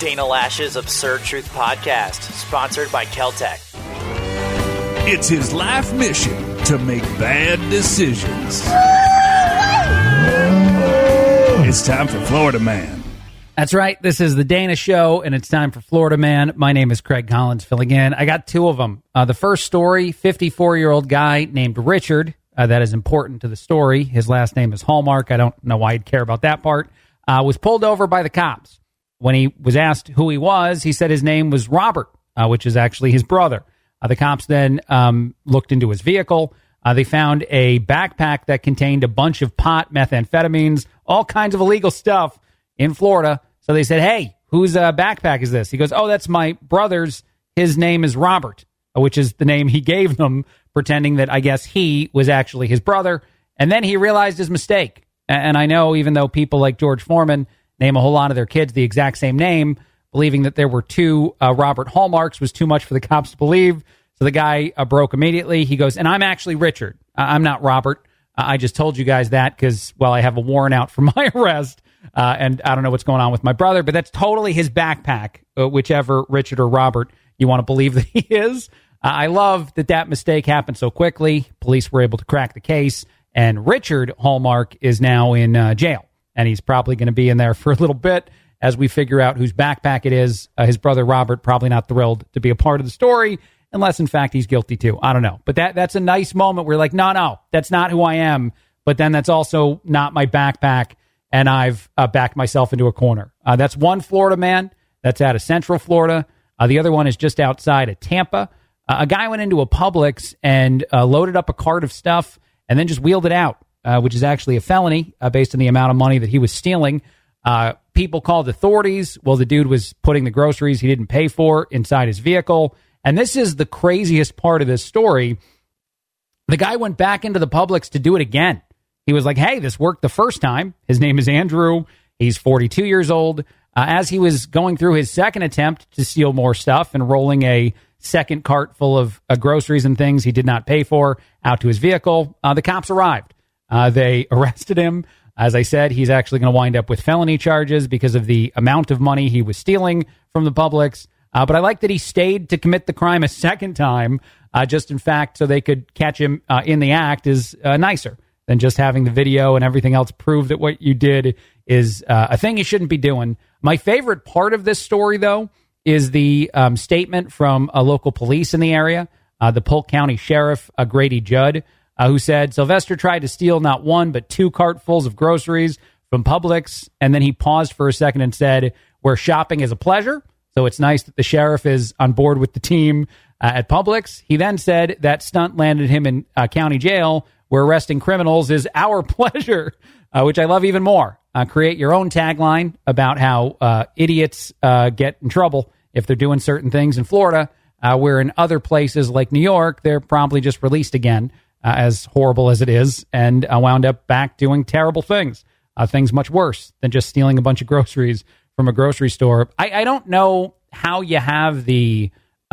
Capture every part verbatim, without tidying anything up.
Dana Lash's Absurd Truth Podcast, sponsored by Keltec. It's his life mission to make bad decisions. It's time for Florida Man. That's right. This is the Dana Show, and it's time for Florida Man. My name is Craig Collins, filling in. I got two of them. Uh, the first story, fifty-four-year-old guy named Richard. Uh, that is important to the story. His last name is Hallmark. I don't know why he'd care about that part. Uh, was pulled over by the cops. When he was asked who he was, he said his name was Robert, uh, which is actually his brother. Uh, the cops then um, looked into his vehicle. Uh, they found a backpack that contained a bunch of pot, methamphetamines, all kinds of illegal stuff in Florida. So they said, hey, whose uh, backpack is this? He goes, oh, that's my brother's. His name is Robert, which is the name he gave them, pretending that I guess he was actually his brother. And then he realized his mistake. And I know even though people like George Foreman name a whole lot of their kids the exact same name, believing that there were two uh, Robert Hallmarks was too much for the cops to believe. So the guy uh, broke immediately. He goes, and I'm actually Richard. Uh, I'm not Robert. Uh, I just told you guys that because, well, I have a warrant out for my arrest. Uh, and I don't know what's going on with my brother, but that's totally his backpack, uh, whichever Richard or Robert you want to believe that he is. Uh, I love that that mistake happened so quickly. Police were able to crack the case, and Richard Hallmark is now in uh, jail. And he's probably going to be in there for a little bit as we figure out whose backpack it is. Uh, his brother Robert, probably not thrilled to be a part of the story, unless, in fact, he's guilty too. I don't know. But that that's a nice moment where you're like, no, no, that's not who I am. But then that's also not my backpack, and I've uh, backed myself into a corner. Uh, that's one Florida man. That's out of Central Florida. Uh, the other one is just outside of Tampa. Uh, a guy went into a Publix and uh, loaded up a cart of stuff and then just wheeled it out. Uh, which is actually a felony uh, based on the amount of money that he was stealing. Uh, people called authorities. Well, the dude was putting the groceries he didn't pay for inside his vehicle. And this is the craziest part of this story. The guy went back into the Publix to do it again. He was like, hey, this worked the first time. His name is Andrew. He's forty-two years old. Uh, as he was going through his second attempt to steal more stuff and rolling a second cart full of uh, groceries and things he did not pay for out to his vehicle, uh, the cops arrived. Uh, they arrested him. As I said, he's actually going to wind up with felony charges because of the amount of money he was stealing from the Publix. Uh, but I like that he stayed to commit the crime a second time, uh, just in fact, so they could catch him uh, in the act is uh, nicer than just having the video and everything else prove that what you did is uh, a thing you shouldn't be doing. My favorite part of this story, though, is the um, statement from a local police in the area, uh, the Polk County Sheriff, uh, Grady Judd, Uh, who said Sylvester tried to steal not one, but two cartfuls of groceries from Publix. And then he paused for a second and said, where shopping is a pleasure. So it's nice that the sheriff is on board with the team uh, at Publix. He then said that stunt landed him in uh, county jail, where arresting criminals is our pleasure, uh, which I love even more. Uh, create your own tagline about how uh, idiots uh, get in trouble if they're doing certain things in Florida, uh, where in other places like New York, they're probably just released again. Uh, as horrible as it is, and uh, wound up back doing terrible things, uh, things much worse than just stealing a bunch of groceries from a grocery store. I, I don't know how you have the,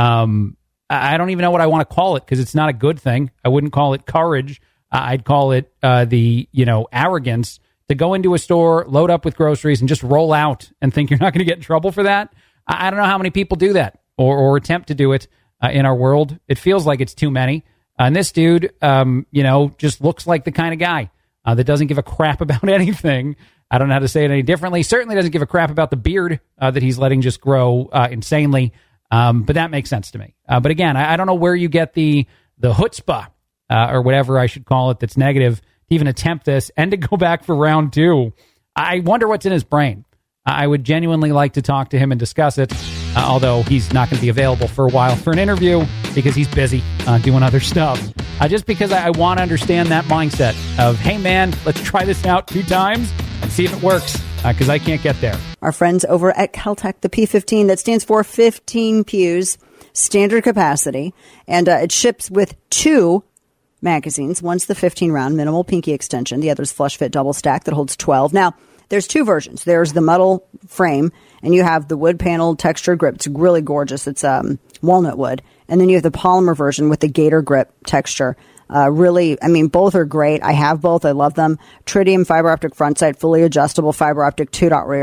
um, I don't even know what I want to call it, because it's not a good thing. I wouldn't call it courage. Uh, I'd call it uh, the, you know, arrogance to go into a store, load up with groceries, and just roll out and think you're not going to get in trouble for that. I, I don't know how many people do that or, or attempt to do it uh, in our world. It feels like it's too many. And this dude, um, you know, just looks like the kind of guy uh, that doesn't give a crap about anything. I don't know how to say it any differently. Certainly doesn't give a crap about the beard uh, that he's letting just grow uh, insanely. Um, but that makes sense to me. Uh, but again, I, I don't know where you get the the chutzpah uh, or whatever I should call it that's negative to even attempt this and to go back for round two. I wonder what's in his brain. I would genuinely like to talk to him and discuss it, uh, although he's not going to be available for a while for an interview because he's busy uh, doing other stuff. Uh, just because I, I want to understand that mindset of, hey, man, let's try this out two times and see if it works, because uh, I can't get there. Our friends over at Keltec, the P fifteen, that stands for fifteen pews, standard capacity, and uh, it ships with two magazines. One's the fifteen round minimal pinky extension. The other's flush fit double stack that holds twelve. Now, there's two versions. There's the metal frame, and you have the wood panel textured grip. It's really gorgeous. It's um, walnut wood. And then you have the polymer version with the gator grip texture. Uh, really, I mean, both are great. I have both. I love them. Tritium fiber optic front sight, fully adjustable fiber optic two-dot rear.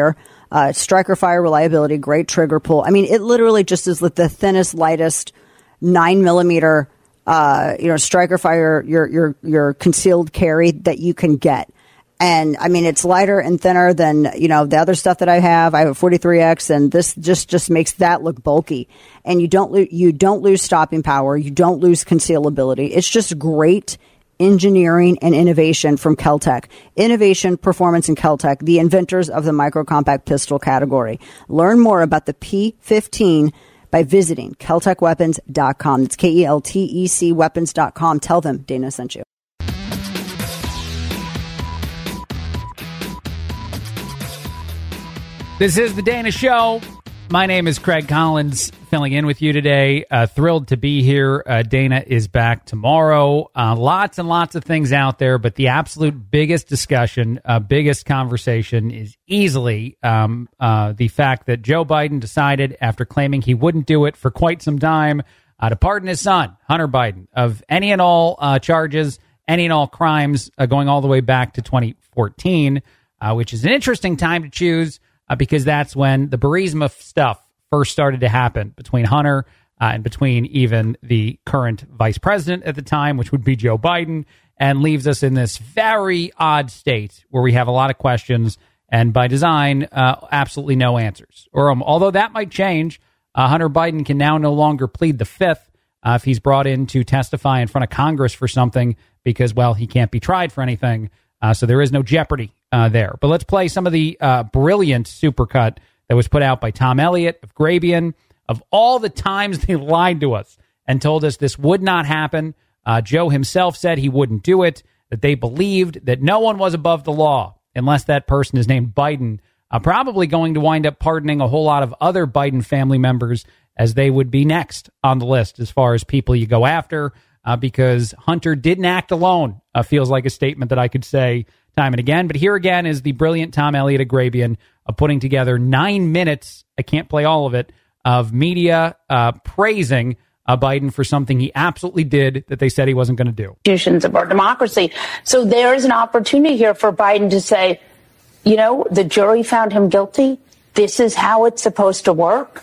Uh, striker fire reliability, great trigger pull. I mean, it literally just is like the thinnest, lightest nine millimeter, uh, you know, striker fire, your, your, your concealed carry that you can get. And I mean, it's lighter and thinner than, you know, the other stuff that I have. I have a forty-three X, and this just, just makes that look bulky. And you don't, lo- you don't lose stopping power. You don't lose concealability. It's just great engineering and innovation from Keltec. Innovation, performance, and Keltec, the inventors of the micro-compact pistol category. Learn more about the P fifteen by visiting keltec weapons dot com. It's K E L T E C weapons dot com. Tell them Dana sent you. This is the Dana Show. My name is Craig Collins, filling in with you today. Uh, thrilled to be here. Uh, Dana is back tomorrow. Uh, lots and lots of things out there, but the absolute biggest discussion, uh, biggest conversation is easily um, uh, the fact that Joe Biden decided, after claiming he wouldn't do it for quite some time, uh, to pardon his son, Hunter Biden, of any and all uh, charges, any and all crimes, uh, going all the way back to twenty fourteen, uh, which is an interesting time to choose. Uh, because that's when the Burisma stuff first started to happen between Hunter uh, and between even the current vice president at the time, which would be Joe Biden, and leaves us in this very odd state where we have a lot of questions and, by design, uh, absolutely no answers. Or um, although that might change, uh, Hunter Biden can now no longer plead the fifth uh, if he's brought in to testify in front of Congress for something because, well, he can't be tried for anything. Uh, so there is no jeopardy uh, there. But let's play some of the uh, brilliant supercut that was put out by Tom Elliott of Grabien, of all the times they lied to us and told us this would not happen. Uh, Joe himself said he wouldn't do it, that they believed that no one was above the law unless that person is named Biden, uh, probably going to wind up pardoning a whole lot of other Biden family members as they would be next on the list as far as people you go after. Uh, because Hunter didn't act alone, uh, feels like a statement that I could say time and again. But here again is the brilliant Tom Elliott of Grabien uh, putting together nine minutes, I can't play all of it, of media uh, praising uh, Biden for something he absolutely did that they said he wasn't going to do. Institutions of our democracy. So there is an opportunity here for Biden to say, you know, the jury found him guilty. This is how it's supposed to work.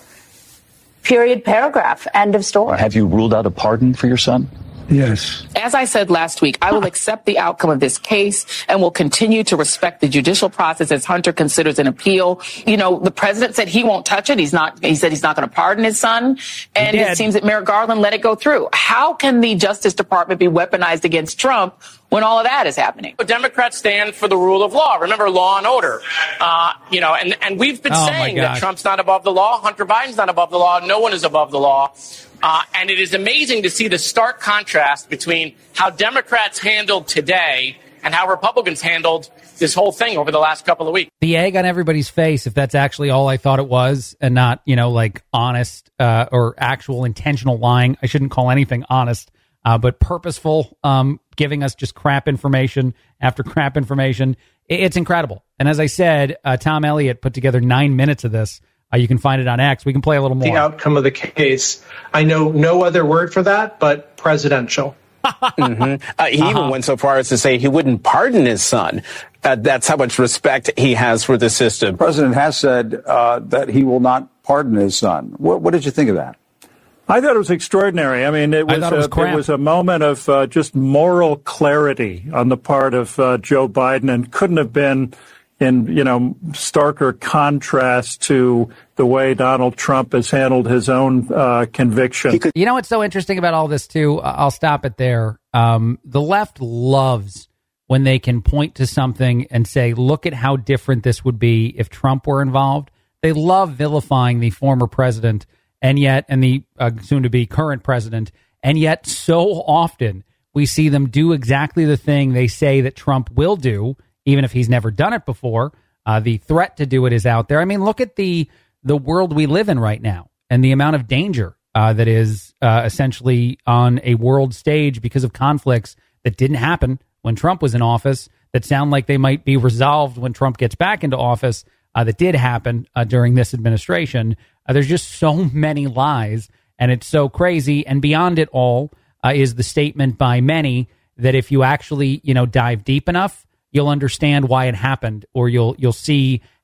Period, paragraph, end of story. Have you ruled out a pardon for your son? Yes. As I said last week, I will accept the outcome of this case and will continue to respect the judicial process as Hunter considers an appeal. You know, the president said he won't touch it. He's not, he said he's not going to pardon his son. And it seems that Merrick Garland let it go through. How can the Justice Department be weaponized against Trump when all of that is happening? But Democrats stand for the rule of law. Remember, law and order. Uh, you know, and, and we've been oh saying that Trump's not above the law. Hunter Biden's not above the law. No one is above the law. Uh, and it is amazing to see the stark contrast between how Democrats handled today and how Republicans handled this whole thing over the last couple of weeks. The egg on everybody's face, if that's actually all I thought it was, and not, you know, like honest uh, or actual intentional lying. I shouldn't call anything honest, uh, but purposeful, um, giving us just crap information after crap information. It's incredible. And as I said, uh, Tom Elliott put together nine minutes of this. Uh, you can find it on X. We can play a little more. The outcome of the case. I know no other word for that, but presidential. mm-hmm. uh, he uh-huh. even went so far as to say he wouldn't pardon his son. Uh, that's how much respect he has for the system. The president has said uh, that he will not pardon his son. What, what did you think of that? I thought it was extraordinary. I mean, it was, it was, a, it was a moment of uh, just moral clarity on the part of uh, Joe Biden, and couldn't have been in, you know, starker contrast to the way Donald Trump has handled his own uh, conviction. You know what's so interesting about all this, too? I'll stop it there. Um, the left loves when they can point to something and say, look at how different this would be if Trump were involved. They love vilifying the former president and yet, and the uh, soon-to-be current president, and yet so often we see them do exactly the thing they say that Trump will do, even if he's never done it before. Uh, the threat to do it is out there. I mean, look at the the world we live in right now and the amount of danger uh, that is uh, essentially on a world stage because of conflicts that didn't happen when Trump was in office, that sound like they might be resolved when Trump gets back into office, uh, that did happen uh, during this administration. Uh, there's just so many lies, and it's so crazy. And beyond it all uh, is the statement by many that if you actually, you know, dive deep enough, you'll understand why it happened, or you'll you'll see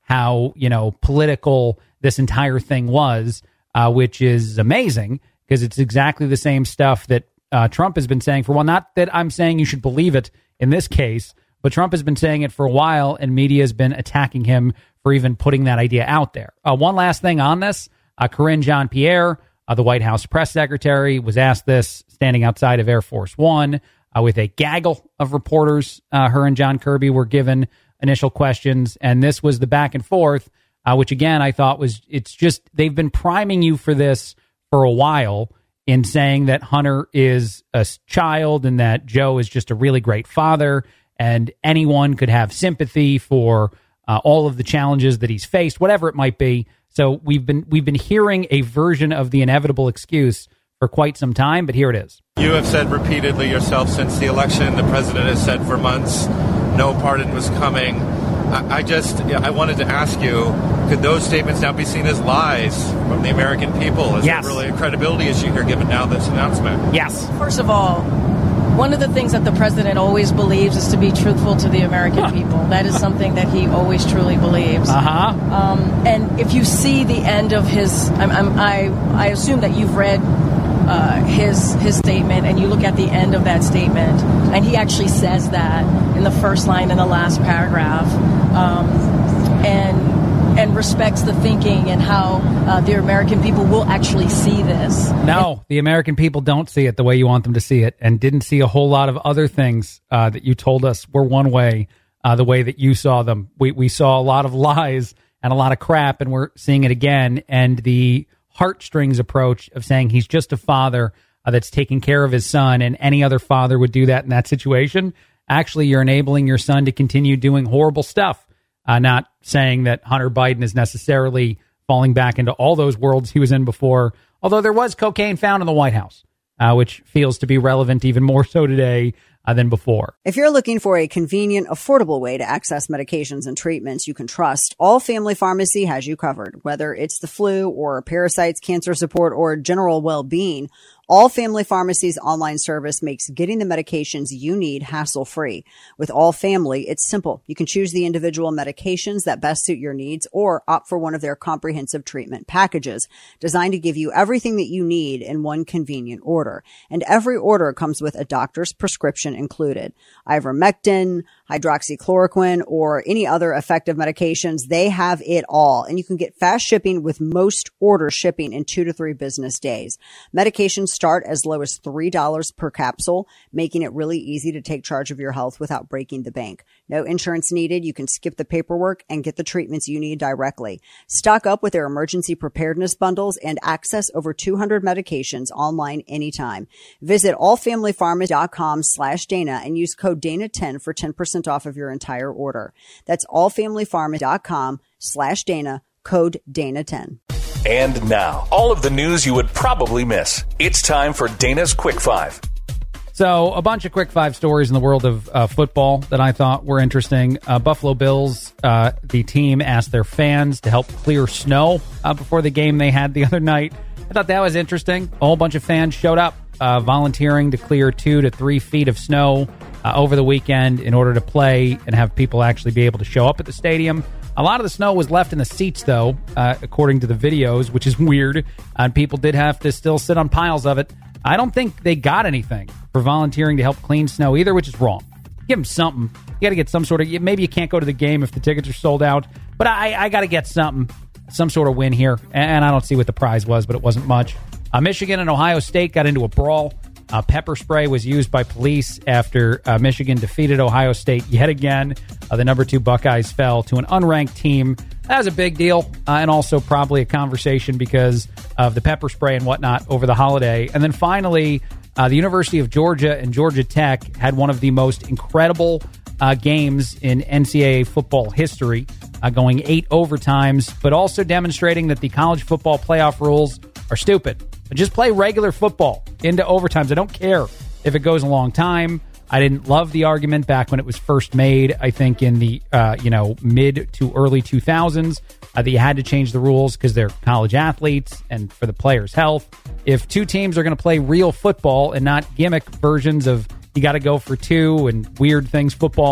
how, you know, political this entire thing was, uh, which is amazing because it's exactly the same stuff that uh, Trump has been saying for a while. Not that I'm saying you should believe it in this case, but Trump has been saying it for a while, and media has been attacking him for even putting that idea out there. Uh, one last thing on this, uh, Karine Jean-Pierre, uh, the White House press secretary, was asked this standing outside of Air Force One uh, with a gaggle of reporters. Uh, her and John Kirby were given initial questions, and this was the back and forth, uh, which again, I thought was, it's just, they've been priming you for this for a while in saying that Hunter is a child and that Joe is just a really great father, and anyone could have sympathy for uh, all of the challenges that he's faced, whatever it might be. So we've been we've been hearing a version of the inevitable excuse for quite some time, but here it is. You have said repeatedly yourself since the election, the president has said for months, no pardon was coming. I, I just, I wanted to ask you, could those statements now be seen as lies from the American people? Is Yes. there really a credibility issue here given now this announcement? Yes. First of all, one of the things that the president always believes is to be truthful to the American huh. people. That is something that he always truly believes. Uh-huh. Um, and if you see the end of his, I'm, I'm, I I assume that you've read uh, his his statement, and you look at the end of that statement, and he actually says that in the first line in the last paragraph, um, and and respects the thinking and how uh, the American people will actually see this. No, the American people don't see it the way you want them to see it, and didn't see a whole lot of other things uh, that you told us were one way, uh, the way that you saw them. We we saw a lot of lies and a lot of crap, and we're seeing it again. And the heartstrings approach of saying he's just a father uh, that's taking care of his son, and any other father would do that in that situation. Actually, you're enabling your son to continue doing horrible stuff. Uh, not saying that Hunter Biden is necessarily falling back into all those worlds he was in before, although there was cocaine found in the White House, uh, which feels to be relevant even more so today uh, than before. If you're looking for a convenient, affordable way to access medications and treatments you can trust, All Family Pharmacy has you covered. Whether it's the flu or parasites, cancer support, or general well-being, All Family Pharmacy's online service makes getting the medications you need hassle-free. With All Family, it's simple. You can choose the individual medications that best suit your needs or opt for one of their comprehensive treatment packages designed to give you everything that you need in one convenient order. And every order comes with a doctor's prescription included. Ivermectin, hydroxychloroquine, or any other effective medications, they have it all. And you can get fast shipping with most order shipping in two to three business days. Medications start as low as three dollars per capsule, making it really easy to take charge of your health without breaking the bank. No insurance needed. You can skip the paperwork and get the treatments you need directly. Stock up with their emergency preparedness bundles and access over two hundred medications online anytime. Visit allfamilypharmacy.com slash Dana and use code Dana ten for ten percent off of your entire order. That's allfamilypharmacy.com slash Dana, code Dana ten. And now, all of the news you would probably miss. It's time for Dana's Quick Five. So, a bunch of quick five stories in the world of uh, football that I thought were interesting. Uh, Buffalo Bills, uh, the team asked their fans to help clear snow uh, before the game they had the other night. I thought that was interesting. A whole bunch of fans showed up uh, volunteering to clear two to three feet of snow uh, over the weekend in order to play and have people actually be able to show up at the stadium. A lot of the snow was left in the seats, though, uh, according to the videos, which is weird. And people did have to still sit on piles of it. I don't think they got anything for volunteering to help clean snow either, which is wrong. Give them something. You got to get some sort of... Maybe you can't go to the game if the tickets are sold out, but I, I got to get something, some sort of win here. And I don't see what the prize was, but it wasn't much. Uh, Michigan and Ohio State got into a brawl. Uh, pepper spray was used by police after uh, Michigan defeated Ohio State yet again. Uh, the number two Buckeyes fell to an unranked team. That was a big deal, uh, and also probably a conversation because of the pepper spray and whatnot over the holiday. And then finally, uh, the University of Georgia and Georgia Tech had one of the most incredible uh, games in N C double A football history, uh, going eight overtimes, but also demonstrating that the college football playoff rules are stupid. Just play regular football into overtimes. I don't care if it goes a long time. I didn't love the argument back when it was first made, I think in the uh, you know mid to early two thousands, uh, that you had to change the rules because they're college athletes and for the players' health. If two teams are going to play real football and not gimmick versions of you got to go for two and weird things football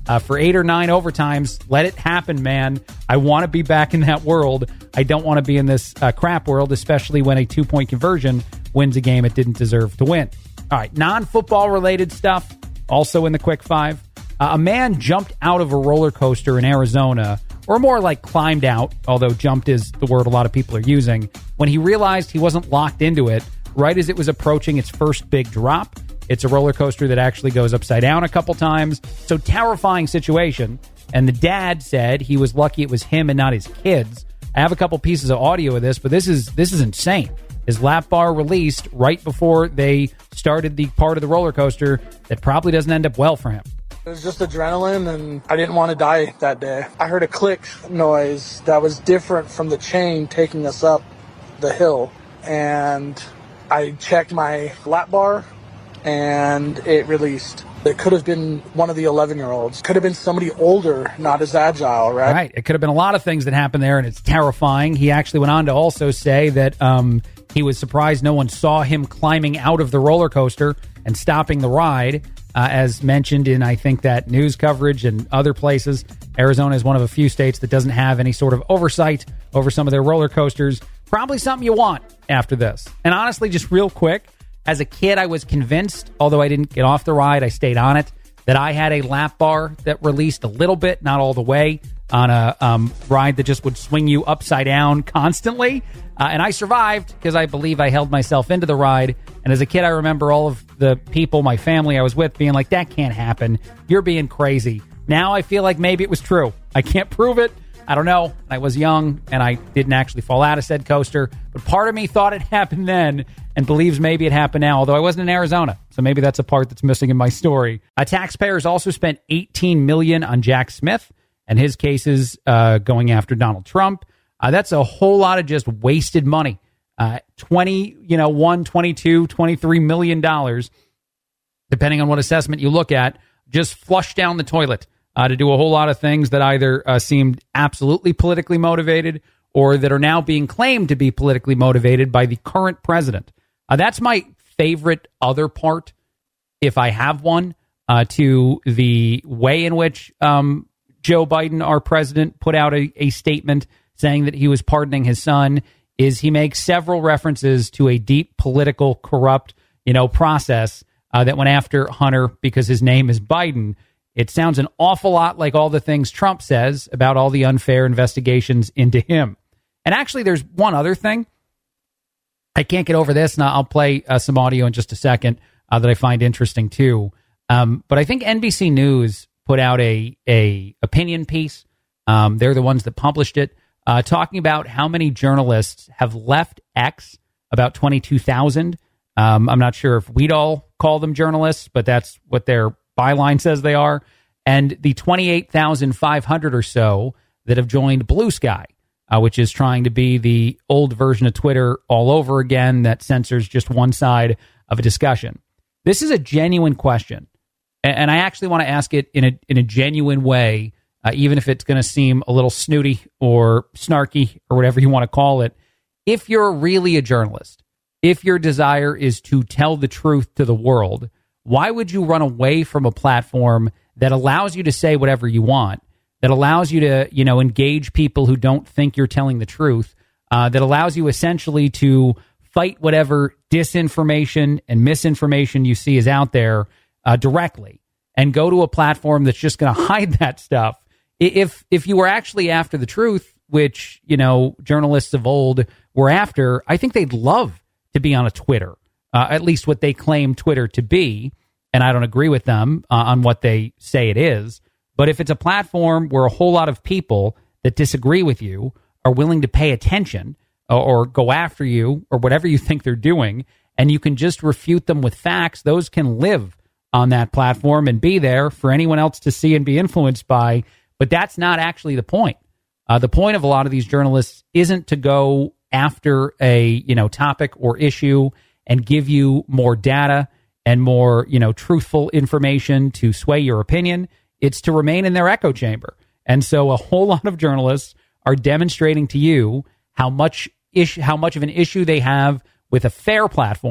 uh, for eight or nine overtimes. Let it happen, man. I want to be back in that world. I don't want to be in this uh, crap world, especially when a two-point conversion wins a game it didn't deserve to win. All right, non-football related stuff, also in the Quick Five. Uh, a man jumped out of a roller coaster in Arizona, or more like climbed out, although jumped is the word a lot of people are using, when he realized he wasn't locked into it right as it was approaching its first big drop. It's a roller coaster that actually goes upside down a couple times. So terrifying situation. And the dad said he was lucky it was him and not his kids. I have a couple pieces of audio of this, but this is this is insane. His lap bar released right before they started the part of the roller coaster that probably doesn't end up well for him. It was just adrenaline, and I didn't want to die that day. I heard a click noise that was different from the chain taking us up the hill, and I checked my lap bar, and it released. It could have been one of the eleven-year-olds. Could have been somebody older, not as agile, right? Right. It could have been a lot of things that happened there, and it's terrifying. He actually went on to also say that um, he was surprised no one saw him climbing out of the roller coaster and stopping the ride. Uh, as mentioned in, I think, that news coverage and other places, Arizona is one of a few states that doesn't have any sort of oversight over some of their roller coasters. Probably something you want after this. And honestly, just real quick, as a kid, I was convinced, although I didn't get off the ride, I stayed on it, that I had a lap bar that released a little bit, not all the way, on a um, ride that just would swing you upside down constantly. Uh, and I survived because I believe I held myself into the ride. And as a kid, I remember all of the people, my family I was with, being like, that can't happen. You're being crazy. Now I feel like maybe it was true. I can't prove it. I don't know. I was young, and I didn't actually fall out of said coaster. But part of me thought it happened then and believes maybe it happened now, although I wasn't in Arizona. So maybe that's a part that's missing in my story. Uh, taxpayers also spent eighteen million dollars on Jack Smith and his cases uh, going after Donald Trump. Uh, that's a whole lot of just wasted money. Uh, twenty, you know, one, twenty-two, twenty-three million dollars, depending on what assessment you look at, just flushed down the toilet uh, to do a whole lot of things that either uh, seemed absolutely politically motivated or that are now being claimed to be politically motivated by the current president. Uh, that's my favorite other part, if I have one, uh, to the way in which um, Joe Biden, our president, put out a, a statement saying that he was pardoning his son, is he makes several references to a deep political, corrupt, you know, process uh, that went after Hunter because his name is Biden. It sounds an awful lot like all the things Trump says about all the unfair investigations into him. And actually, there's one other thing. I can't get over this, and I'll play uh, some audio in just a second uh, that I find interesting, too. Um, but I think N B C News put out a, a opinion piece. Um, they're the ones that published it. Uh, talking about how many journalists have left X, about twenty-two thousand. Um, I'm not sure if we'd all call them journalists, but that's what their byline says they are. And the twenty-eight thousand five hundred or so that have joined Blue Sky, uh, which is trying to be the old version of Twitter all over again that censors just one side of a discussion. This is a genuine question. And, and I actually want to ask it in a in a genuine way. Uh, even if it's going to seem a little snooty or snarky or whatever you want to call it, if you're really a journalist, if your desire is to tell the truth to the world, why would you run away from a platform that allows you to say whatever you want, that allows you to, you know, engage people who don't think you're telling the truth, uh, that allows you essentially to fight whatever disinformation and misinformation you see is out there uh, directly, and go to a platform that's just going to hide that stuff? If if you were actually after the truth, which, you know, journalists of old were after, I think they'd love to be on a Twitter, uh, at least what they claim Twitter to be. And I don't agree with them uh, on what they say it is. But if it's a platform where a whole lot of people that disagree with you are willing to pay attention or, or go after you or whatever you think they're doing, and you can just refute them with facts, those can live on that platform and be there for anyone else to see and be influenced by. But that's not actually the point. Uh, the point of a lot of these journalists isn't to go after a, you know, topic or issue and give you more data and more, you know, truthful information to sway your opinion. It's to remain in their echo chamber. And so a whole lot of journalists are demonstrating to you how much ish, how much of an issue they have with a fair platform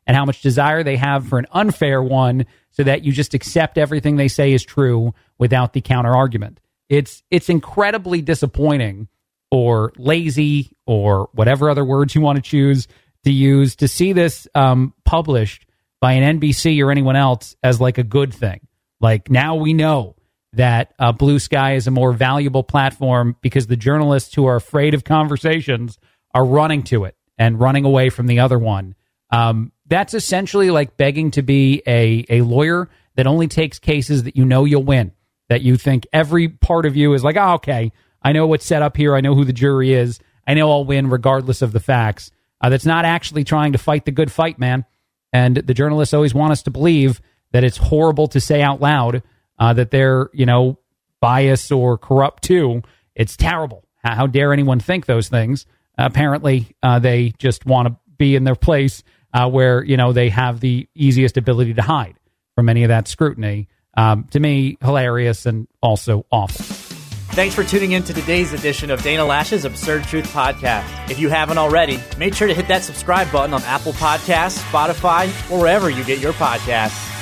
and how much desire they have for an unfair one so that you just accept everything they say is true without the counter argument. It's it's incredibly disappointing or lazy or whatever other words you want to choose to use to see this um, published by an N B C or anyone else as like a good thing. Like now we know that uh, Blue Sky is a more valuable platform because the journalists who are afraid of conversations are running to it and running away from the other one. Um, that's essentially like begging to be a, a lawyer that only takes cases that you know you'll win, that you think every part of you is like, oh, okay, I know what's set up here. I know who the jury is. I know I'll win regardless of the facts. Uh, that's not actually trying to fight the good fight, man. And the journalists always want us to believe that it's horrible to say out loud uh, that they're, you know, biased or corrupt too. It's terrible. How, how dare anyone think those things? Uh, apparently, uh, they just want to be in their place uh, where, you know, they have the easiest ability to hide from any of that scrutiny. Um, to me, hilarious and also awful. Thanks for tuning in to today's edition of Dana Loesch's Absurd Truth Podcast. If you haven't already, make sure to hit that subscribe button on Apple Podcasts, Spotify, or wherever you get your podcasts.